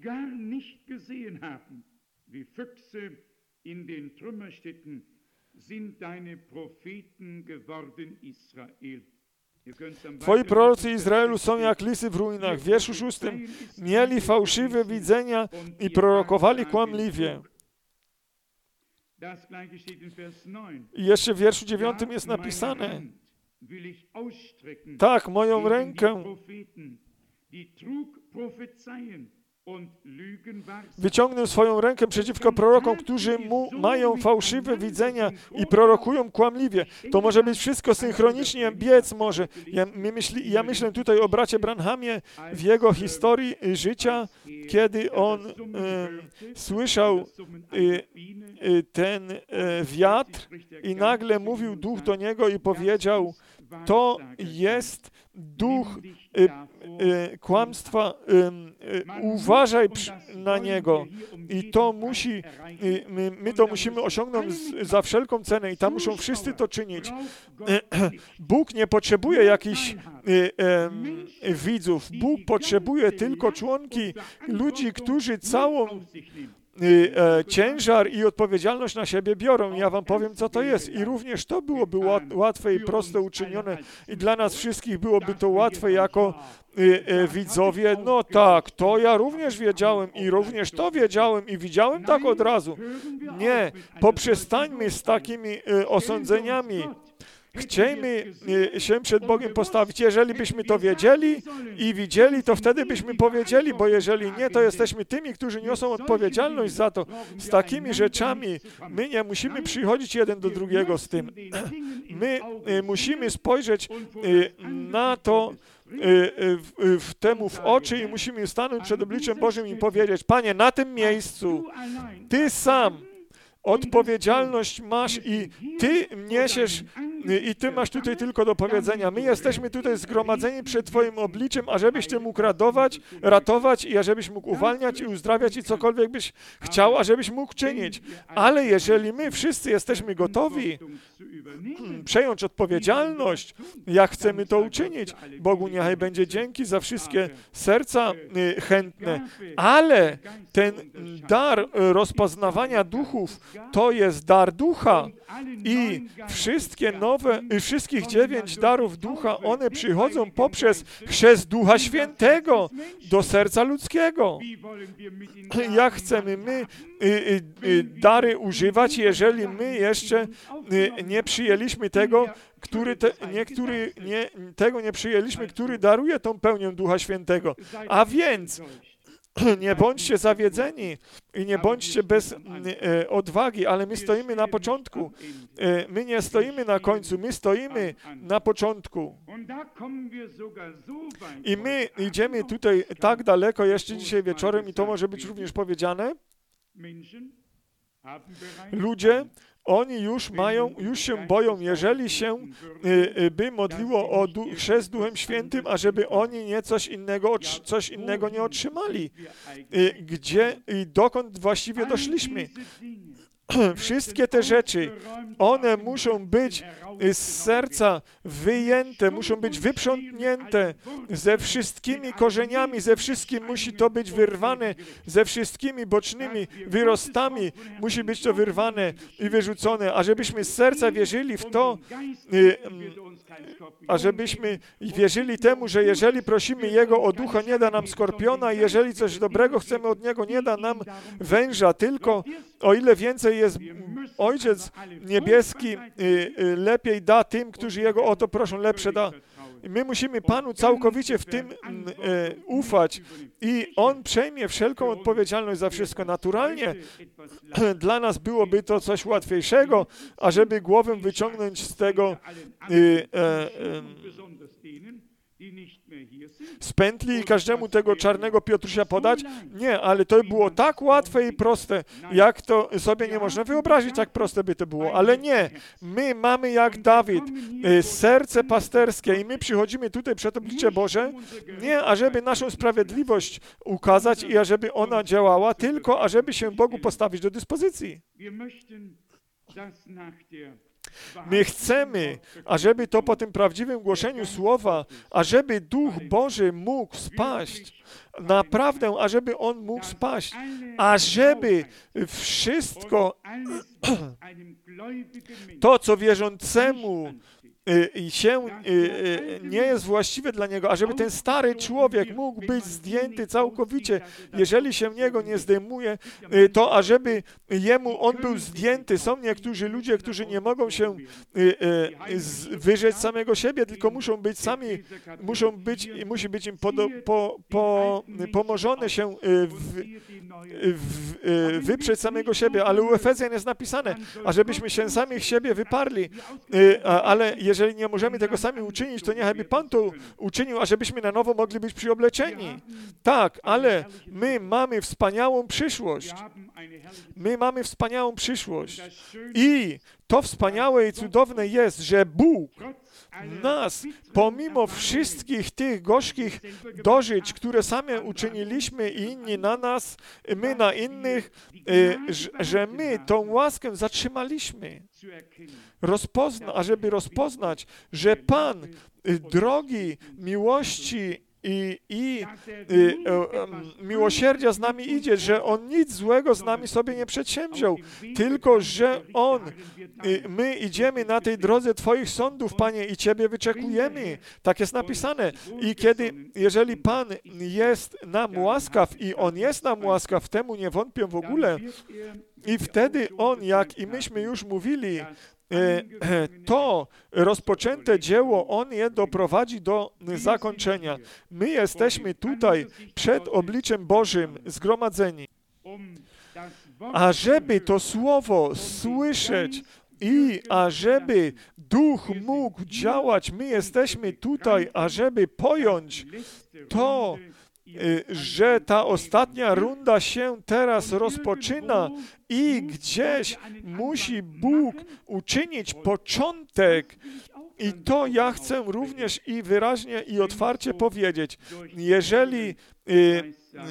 Twoi prorocy Izraelu są jak lisy w ruinach. W wierszu 6 mieli fałszywe widzenia i prorokowali kłamliwie. I jeszcze w wierszu 9 jest napisane, tak, moją rękę wyciągnę swoją rękę przeciwko prorokom, którzy mają fałszywe widzenia i prorokują kłamliwie. To może być wszystko synchronicznie, biec może. Ja myślę tutaj o bracie Branhamie w jego historii życia, kiedy on słyszał ten wiatr i nagle mówił duch do niego i powiedział, to jest duch kłamstwa, uważaj na niego i to musi, my to musimy osiągnąć za wszelką cenę i tam muszą wszyscy to czynić. Bóg nie potrzebuje jakichś widzów, Bóg potrzebuje tylko członki, ludzi, którzy całą ciężar i odpowiedzialność na siebie biorą. Ja wam powiem, co to jest. I również to byłoby łatwe i proste uczynione i dla nas wszystkich byłoby to łatwe jako widzowie. No tak, to ja również wiedziałem i również to wiedziałem i widziałem tak od razu. Nie, poprzestańmy z takimi osądzeniami. Chciejmy się przed Bogiem postawić. Jeżeli byśmy to wiedzieli i widzieli, to wtedy byśmy powiedzieli, bo jeżeli nie, to jesteśmy tymi, którzy niosą odpowiedzialność za to. Z takimi rzeczami my nie musimy przychodzić jeden do drugiego z tym. My musimy spojrzeć na to w oczy i musimy stanąć przed obliczem Bożym i powiedzieć, Panie, na tym miejscu Ty sam odpowiedzialność masz i Ty niesiesz i Ty masz tutaj tylko do powiedzenia. My jesteśmy tutaj zgromadzeni przed Twoim obliczem, ażebyś Ty mógł ratować i ażebyś mógł uwalniać i uzdrawiać i cokolwiek byś chciał, ażebyś mógł czynić. Ale jeżeli my wszyscy jesteśmy gotowi przejąć odpowiedzialność, jak chcemy to uczynić, Bogu niechaj będzie dzięki za wszystkie serca chętne, ale ten dar rozpoznawania duchów to jest dar ducha i wszystkie wszystkich 9 darów Ducha, one przychodzą poprzez chrzest Ducha Świętego do serca ludzkiego. Jak chcemy my dary używać, jeżeli my jeszcze nie przyjęliśmy tego, tego nie przyjęliśmy, który daruje tą pełnię Ducha Świętego. A więc nie bądźcie zawiedzeni i nie bądźcie bez odwagi, ale my stoimy na początku. My nie stoimy na końcu, my stoimy na początku. I my idziemy tutaj tak daleko jeszcze dzisiaj wieczorem i to może być również powiedziane. Ludzie, oni już się boją, jeżeli się by modliło o chrzest Duchem Świętym, ażeby oni coś innego nie otrzymali. Gdzie i dokąd właściwie doszliśmy? Wszystkie te rzeczy, one muszą być z serca wyjęte, muszą być wyprzątnięte ze wszystkimi korzeniami, ze wszystkim musi to być wyrwane, ze wszystkimi bocznymi wyrostami musi być to wyrwane i wyrzucone, a żebyśmy z serca wierzyli w to, a żebyśmy wierzyli temu, że jeżeli prosimy Jego o ducha, nie da nam skorpiona, jeżeli coś dobrego chcemy od Niego, nie da nam węża, tylko o ile więcej jest Ojciec Niebieski, lepiej da tym, którzy Jego o to proszą, lepsze da. My musimy Panu całkowicie w tym ufać i On przejmie wszelką odpowiedzialność za wszystko. Naturalnie dla nas byłoby to coś łatwiejszego, ażeby głowę wyciągnąć z tego z pętli i każdemu tego czarnego Piotrusia podać? Nie, ale to było tak łatwe i proste, jak to sobie nie można wyobrazić, jak proste by to było. Ale nie, my mamy jak Dawid serce pasterskie i my przychodzimy tutaj przed oblicze Boże, nie ażeby naszą sprawiedliwość ukazać i ażeby ona działała, tylko ażeby się Bogu postawić do dyspozycji. My chcemy, ażeby to po tym prawdziwym głoszeniu Słowa, ażeby Duch Boży mógł spaść, naprawdę, ażeby On mógł spaść, ażeby wszystko to, co wierzącemu nie jest właściwe dla niego, ażeby ten stary człowiek mógł być zdjęty całkowicie. Jeżeli się niego nie zdejmuje, to ażeby on był zdjęty. Są niektórzy ludzie, którzy nie mogą się wyrzec samego siebie, tylko musi być im pomożone się wyprzeć samego siebie, ale u Efezjan jest napisane, ażebyśmy się samych siebie wyparli, ale jeżeli nie możemy tego sami uczynić, to niechaj by Pan to uczynił, ażebyśmy na nowo mogli być przyobleczeni. Tak, ale my mamy wspaniałą przyszłość. My mamy wspaniałą przyszłość. I to wspaniałe i cudowne jest, że Bóg nas, pomimo wszystkich tych gorzkich dożyć, które sami uczyniliśmy i inni na nas, my na innych, że my tą łaskę zatrzymaliśmy. Ażeby rozpoznać, że Pan drogi miłości i miłosierdzia z nami idzie, że On nic złego z nami sobie nie przedsięwziął, tylko że my idziemy na tej drodze Twoich sądów, Panie, i Ciebie wyczekujemy. Tak jest napisane. I jeżeli Pan jest nam łaskaw i On jest nam łaskaw, temu nie wątpię w ogóle, i wtedy On, jak i myśmy już mówili, to rozpoczęte dzieło, On je doprowadzi do zakończenia. My jesteśmy tutaj przed obliczem Bożym zgromadzeni, ażeby to Słowo słyszeć i ażeby Duch mógł działać. My jesteśmy tutaj, ażeby pojąć to, że ta ostatnia runda się teraz rozpoczyna i gdzieś musi Bóg uczynić początek. I to ja chcę również i wyraźnie i otwarcie powiedzieć. Jeżeli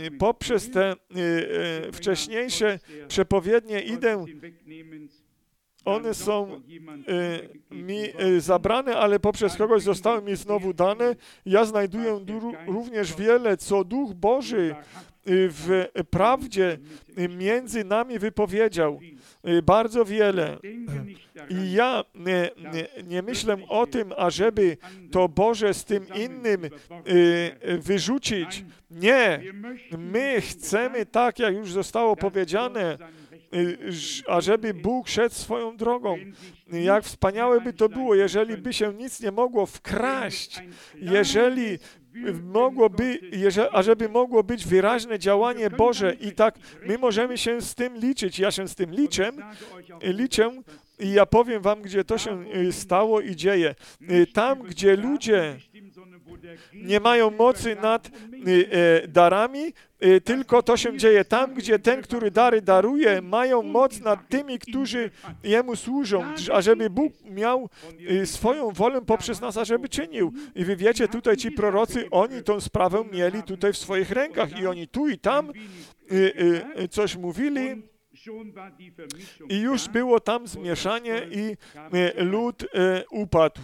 poprzez te wcześniejsze przepowiednie idę one są mi zabrane, ale poprzez kogoś zostały mi znowu dane. Ja znajduję również wiele, co Duch Boży w prawdzie między nami wypowiedział. Bardzo wiele. I ja nie myślę o tym, ażeby to Boże z tym innym wyrzucić. Nie. My chcemy, tak jak już zostało powiedziane, ażeby Bóg szedł swoją drogą. Jak wspaniałe by to było, jeżeli by się nic nie mogło wkraść, ażeby mogło być wyraźne działanie Boże i tak my możemy się z tym liczyć. Ja się z tym liczę i ja powiem wam, gdzie to się stało i dzieje. Tam, gdzie ludzie nie mają mocy nad darami, tylko to się dzieje tam, gdzie ten, który dary daruje, mają moc nad tymi, którzy Jemu służą, ażeby Bóg miał swoją wolę poprzez nas, ażeby czynił. I wy wiecie, tutaj ci prorocy, oni tą sprawę mieli tutaj w swoich rękach i oni tu i tam coś mówili i już było tam zmieszanie i lud upadł.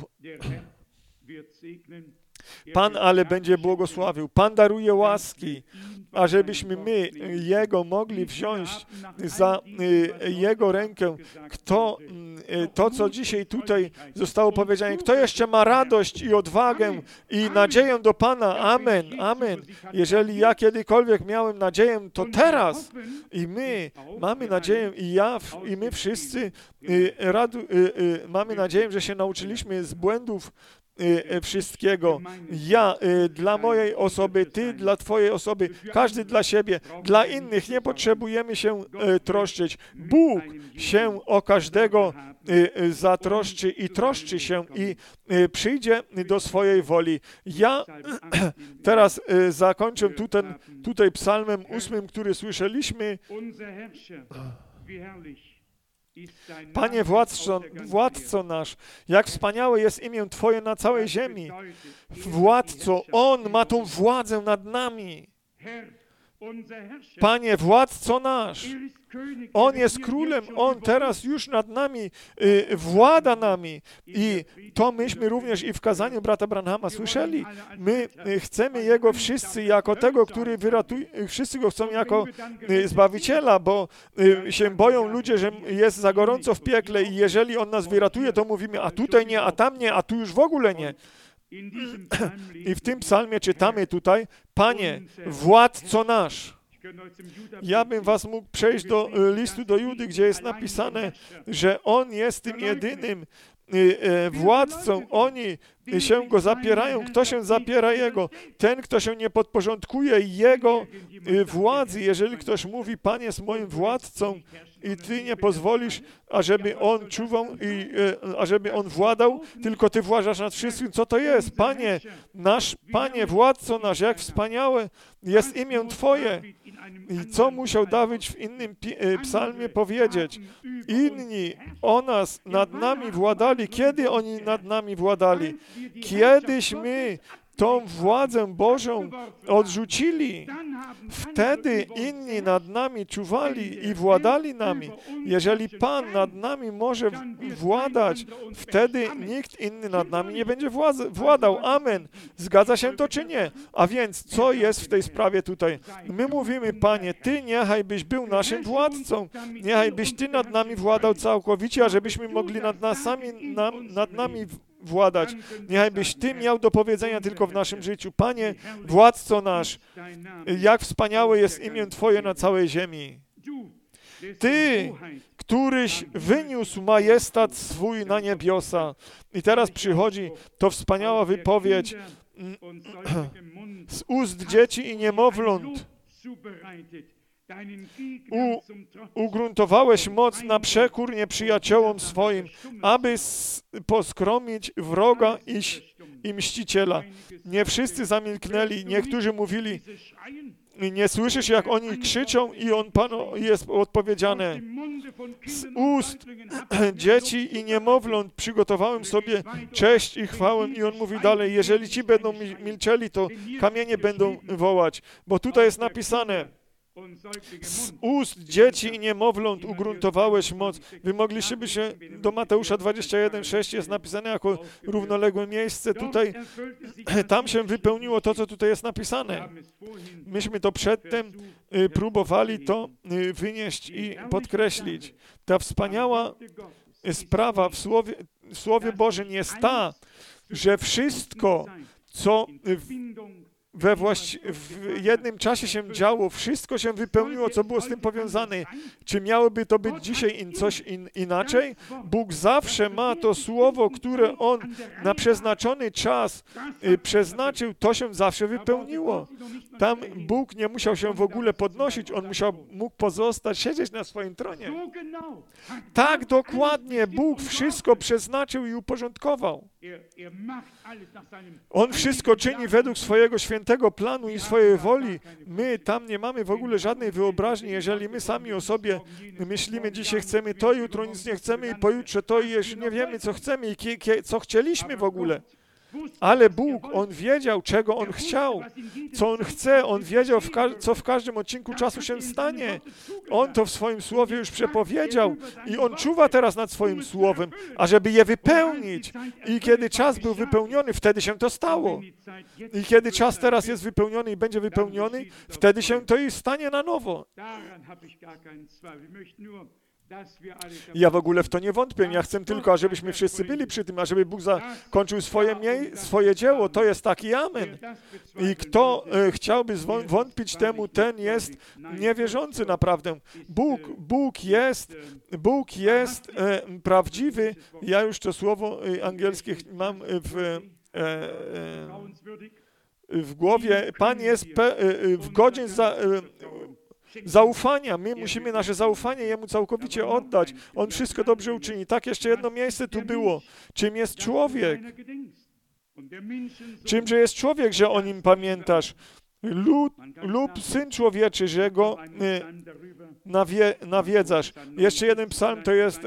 Pan ale będzie błogosławił. Pan daruje łaski, ażebyśmy my Jego mogli wziąć za Jego rękę. To, co dzisiaj tutaj zostało powiedziane, kto jeszcze ma radość i odwagę i nadzieję do Pana? Amen, amen. Jeżeli ja kiedykolwiek miałem nadzieję, to teraz. I my mamy nadzieję, i my wszyscy mamy nadzieję, że się nauczyliśmy z błędów wszystkiego. Ja dla mojej osoby, ty dla twojej osoby, każdy dla siebie, dla innych nie potrzebujemy się troszczyć. Bóg się o każdego zatroszczy i troszczy się i przyjdzie do swojej woli. Ja teraz zakończę tutaj psalmem 8, który słyszeliśmy. Panie władco nasz, jak wspaniałe jest imię Twoje na całej ziemi. Władco, On ma tą władzę nad nami. Panie władco nasz, On jest królem, On teraz już nad nami włada nami. I to myśmy również i w kazaniu brata Branhama słyszeli. My chcemy Jego wszyscy jako tego, który wyratuje, wszyscy Go chcą jako Zbawiciela, bo się boją ludzie, że jest za gorąco w piekle i jeżeli On nas wyratuje, to mówimy, a tutaj nie, a tam nie, a tu już w ogóle nie. I w tym psalmie czytamy tutaj, Panie, władco nasz. Ja bym was mógł przejść do listu do Judy, gdzie jest napisane, że On jest tym jedynym władcą. Oni się Go zapierają. Kto się zapiera Jego? Ten, kto się nie podporządkuje Jego władzy. Jeżeli ktoś mówi, Panie jest moim władcą i Ty nie pozwolisz, ażeby On czuwał i ażeby On władał, tylko Ty władasz nad wszystkim. Co to jest? Panie, nasz Panie, władco nasz, jak wspaniałe jest imię Twoje. I co musiał Dawid w innym psalmie powiedzieć? Inni o nas nad nami władali. Kiedy oni nad nami władali? Kiedyśmy tą władzę Bożą odrzucili. Wtedy inni nad nami czuwali i władali nami. Jeżeli Pan nad nami może władać, wtedy nikt inny nad nami nie będzie władał. Amen. Zgadza się to czy nie? A więc co jest w tej sprawie tutaj? My mówimy, Panie, Ty niechaj byś był naszym władcą. Niechaj byś Ty nad nami władał całkowicie, ażebyśmy mogli nad nami władać. Niechaj byś Ty miał do powiedzenia tylko w naszym życiu. Panie, władco nasz, jak wspaniałe jest imię Twoje na całej ziemi. Ty, któryś wyniósł majestat swój na niebiosa. I teraz przychodzi to wspaniała wypowiedź z ust dzieci i niemowląt. Ugruntowałeś moc na przekór nieprzyjaciołom swoim, aby poskromić wroga i mściciela. Nie wszyscy zamilknęli, niektórzy mówili, nie słyszysz, jak oni krzyczą i Panu jest odpowiedziane. Z ust dzieci i niemowląt przygotowałem sobie cześć i chwałę i On mówi dalej, jeżeli ci będą milczeli, to kamienie będą wołać, bo tutaj jest napisane, Z ust dzieci i niemowląt ugruntowałeś moc. Wy mogliście się, do Mateusza 21:6 jest napisane jako równoległe miejsce. Tutaj, tam się wypełniło to, co tutaj jest napisane. Myśmy to przedtem próbowali to wynieść i podkreślić. Ta wspaniała sprawa w Słowie Bożym jest ta, że wszystko, co w jednym czasie się działo, wszystko się wypełniło, co było z tym powiązane. Czy miałoby to być dzisiaj coś inaczej? Bóg zawsze ma to słowo, które On na przeznaczony czas przeznaczył, to się zawsze wypełniło. Tam Bóg nie musiał się w ogóle podnosić, On mógł pozostać, siedzieć na swoim tronie. Tak dokładnie Bóg wszystko przeznaczył i uporządkował. On wszystko czyni według swojego świętego planu i swojej woli. My tam nie mamy w ogóle żadnej wyobraźni. Jeżeli my sami o sobie myślimy, dzisiaj chcemy to, jutro nic nie chcemy i pojutrze to i jeszcze nie wiemy, co chcemy i co chcieliśmy w ogóle. Ale Bóg, On wiedział, czego On chciał, co On chce. On wiedział, co w każdym odcinku czasu się stanie. On to w swoim słowie już przepowiedział i On czuwa teraz nad swoim słowem, ażeby je wypełnić. I kiedy czas był wypełniony, wtedy się to stało. I kiedy czas teraz jest wypełniony i będzie wypełniony, wtedy się to i stanie na nowo. Ja w ogóle w to nie wątpię. Ja chcę tylko, ażebyśmy wszyscy byli przy tym, ażeby Bóg zakończył swoje dzieło. To jest taki amen. I kto chciałby wątpić temu, ten jest niewierzący naprawdę. Bóg jest prawdziwy. Ja już to słowo angielskie mam w głowie. Pan jest w godzin zaufania. My musimy nasze zaufanie Jemu całkowicie oddać. On wszystko dobrze uczyni. Tak, jeszcze jedno miejsce tu było. Czym jest człowiek? Czymże jest człowiek, że o nim pamiętasz? Lub Syn Człowieczy, że go nawiedzasz. Jeszcze jeden psalm to jest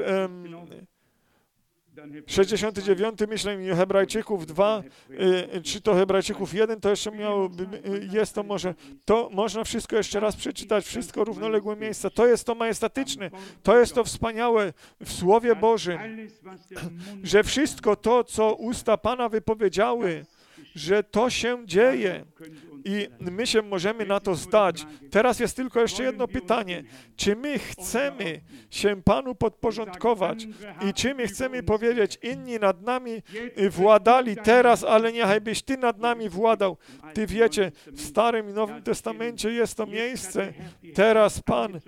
69, myślę, Hebrajczyków 2, czy to Hebrajczyków 1, to jeszcze jest to może, to można wszystko jeszcze raz przeczytać, wszystko równoległe miejsca. To jest to majestatyczne, to jest to wspaniałe w Słowie Bożym, że wszystko to, co usta Pana wypowiedziały, że to się dzieje i my się możemy na to zdać. Teraz jest tylko jeszcze jedno pytanie. Czy my chcemy się Panu podporządkować i czy my chcemy powiedzieć, inni nad nami władali teraz, ale niechajbyś Ty nad nami władał. Ty wiecie, w Starym i Nowym Testamencie jest to miejsce. Teraz Pan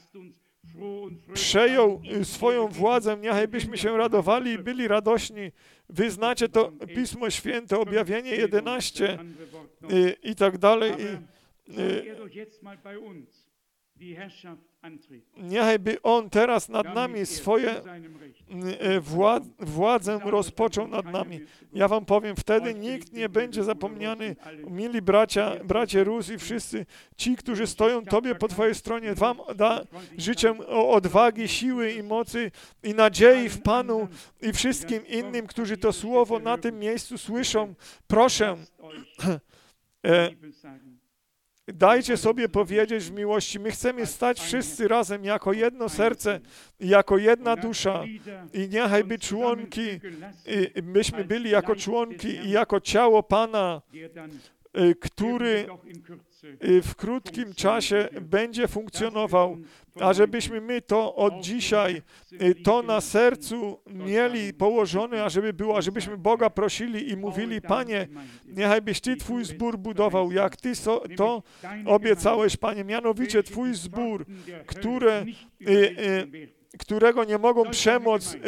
przejął swoją władzę, niechajbyśmy się radowali i byli radośni. Wy znacie to Pismo Święte, Objawienie 11 i tak dalej. Niechajby On teraz nad nami swoje władzę rozpoczął nad nami. Ja wam powiem, wtedy nikt nie będzie zapomniany. Mili bracia Rus i wszyscy ci, którzy stoją Tobie po Twojej stronie, wam życzę odwagi, siły i mocy i nadziei w Panu i wszystkim innym, którzy to słowo na tym miejscu słyszą. Proszę, dajcie sobie powiedzieć w miłości, my chcemy stać wszyscy razem jako jedno serce, jako jedna dusza i niechajby członki, myśmy byli jako członki i jako ciało Pana, który w krótkim czasie będzie funkcjonował, a żebyśmy my to od dzisiaj, to na sercu mieli położone, ażebyśmy Boga prosili i mówili, Panie, niechajbyś Ty Twój zbór budował, jak Ty to obiecałeś, Panie, mianowicie Twój zbór, którego nie mogą przemóc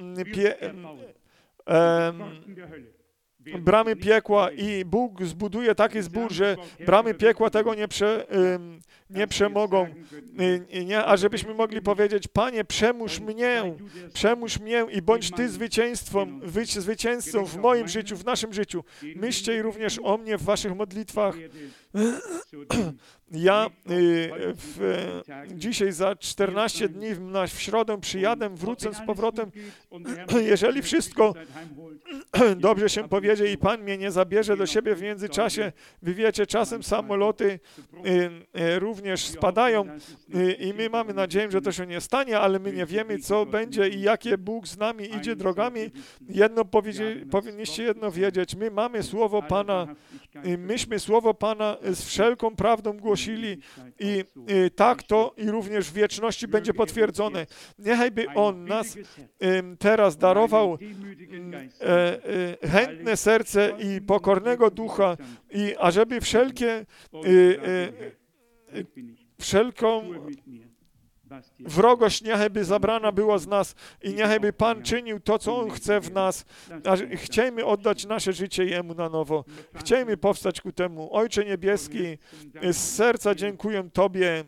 bramy piekła i Bóg zbuduje taki zbór, że bramy piekła tego nie przemogą. A żebyśmy mogli powiedzieć, Panie, przemóż mnie i bądź Ty zwycięzcą w moim życiu, w naszym życiu. Myślcie również o mnie w waszych modlitwach. Ja dzisiaj za 14 dni w środę przyjadę, wrócę z powrotem. Jeżeli wszystko dobrze się powie, przywiezie i Pan mnie nie zabierze do siebie w międzyczasie. Wy wiecie, czasem samoloty również spadają i my mamy nadzieję, że to się nie stanie, ale my nie wiemy, co będzie i jakie Bóg z nami idzie drogami. Powinniście jedno wiedzieć, my mamy Słowo Pana, myśmy Słowo Pana z wszelką prawdą głosili i tak to i również w wieczności będzie potwierdzone. Niechajby On nas teraz darował chętne serce i pokornego ducha i ażeby wszelką wrogość niechajby zabrana była z nas i niechajby Pan czynił to, co On chce w nas. Chciejmy oddać nasze życie Jemu na nowo. Chciejmy powstać ku temu. Ojcze Niebieski, z serca dziękuję Tobie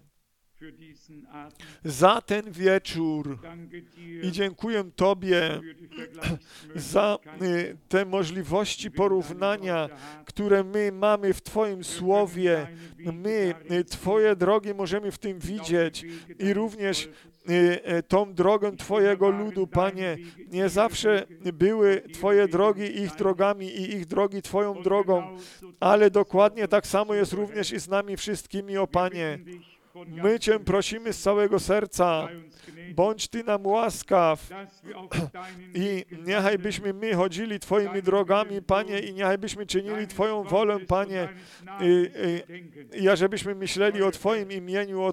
za ten wieczór i dziękuję Tobie za te możliwości porównania, które my mamy w Twoim Słowie. My, Twoje drogi możemy w tym widzieć i również tą drogę Twojego ludu, Panie. Nie zawsze były Twoje drogi ich drogami i ich drogi Twoją drogą, ale dokładnie tak samo jest również i z nami wszystkimi, o Panie. My Cię prosimy z całego serca, bądź Ty nam łaskaw i niechaj byśmy my chodzili Twoimi drogami, Panie, i niechaj byśmy czynili Twoją wolę, Panie, i ażebyśmy myśleli o Twoim imieniu,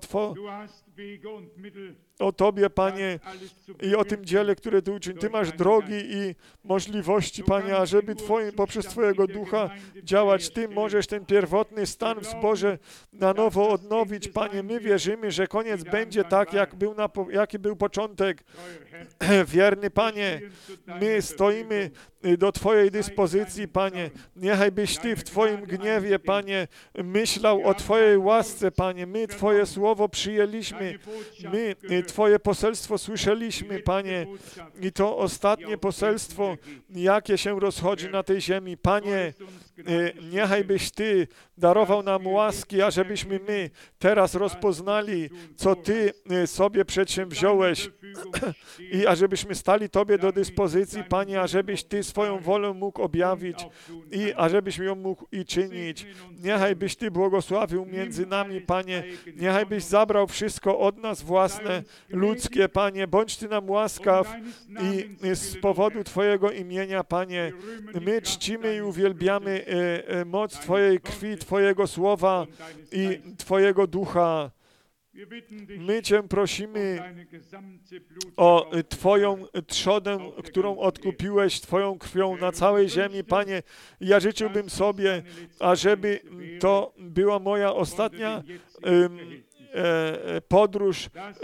o Tobie, Panie, i o tym dziele, które Ty uczynisz. Ty masz drogi i możliwości, Panie, ażeby poprzez Twojego Ducha działać. Ty możesz ten pierwotny stan w zborze na nowo odnowić, Panie. My wierzymy, że koniec będzie tak, jaki był początek. Wierny Panie, my stoimy do Twojej dyspozycji, Panie. Niechaj byś Ty w Twoim gniewie, Panie, myślał o Twojej łasce, Panie. My Twoje słowo przyjęliśmy. My Twoje poselstwo słyszeliśmy, Panie. I to ostatnie poselstwo, jakie się rozchodzi na tej ziemi. Panie, niechaj byś Ty darował nam łaski, ażebyśmy my teraz rozpoznali, co Ty sobie przedsięwziąłeś i ażebyśmy stali Tobie do dyspozycji, Panie, ażebyś Ty swoją wolę mógł objawić i ażebyśmy ją mógł i czynić. Niechaj byś Ty błogosławił między nami, Panie. Niechaj byś zabrał wszystko od nas własne, ludzkie, Panie. Bądź Ty nam łaskaw i z powodu Twojego imienia, Panie, my czcimy i uwielbiamy moc Twojej krwi, Twojego słowa i Twojego ducha. My Cię prosimy o Twoją trzodę, którą odkupiłeś Twoją krwią na całej ziemi, Panie. Ja życzyłbym sobie, ażeby to była moja ostatnia podróż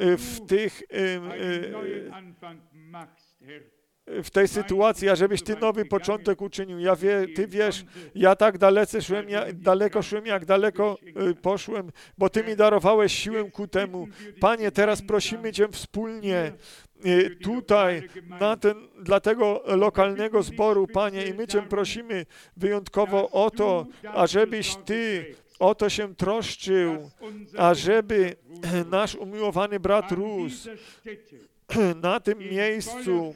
w tej sytuacji, ażebyś Ty nowy początek uczynił. Ty wiesz, ja tak daleko szłem, jak daleko poszłem, bo Ty mi darowałeś siłę ku temu. Panie, teraz prosimy Cię wspólnie tutaj, dla tego lokalnego zboru, Panie, i my Cię prosimy wyjątkowo o to, ażebyś Ty o to się troszczył, ażeby nasz umiłowany brat rósł na tym miejscu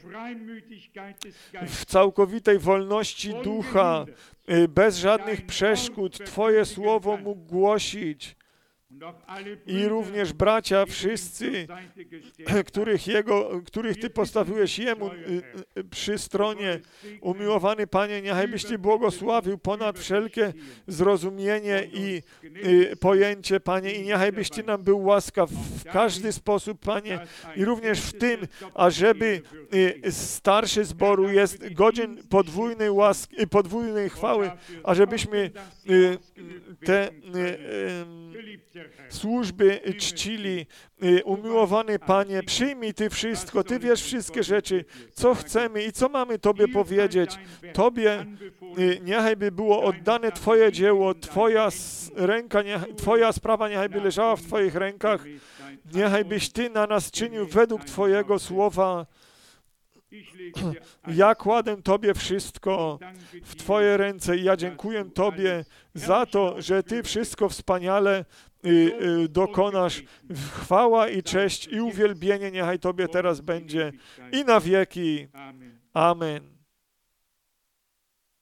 w całkowitej wolności ducha, bez żadnych przeszkód Twoje słowo mógł głosić. I również bracia wszyscy, których Ty postawiłeś Jemu przy stronie. Umiłowany Panie, niechaj byś Ty błogosławił ponad wszelkie zrozumienie i pojęcie, Panie, i niechaj byś Ty nam był łaskaw w każdy sposób, Panie, i również w tym, ażeby starszy zboru jest godzien podwójnej łaski, podwójnej chwały, ażebyśmy te służby czcili. Umiłowany Panie, przyjmij Ty wszystko, Ty wiesz wszystkie rzeczy, co chcemy i co mamy Tobie powiedzieć. Tobie niechaj by było oddane Twoje dzieło, Twoja sprawa niechaj by leżała w Twoich rękach. Niechaj byś Ty na nas czynił według Twojego słowa. Ja kładę Tobie wszystko w Twoje ręce i ja dziękuję Tobie za to, że Ty wszystko wspaniale dokonasz. Chwała i cześć i uwielbienie niechaj Tobie teraz będzie i na wieki. Amen.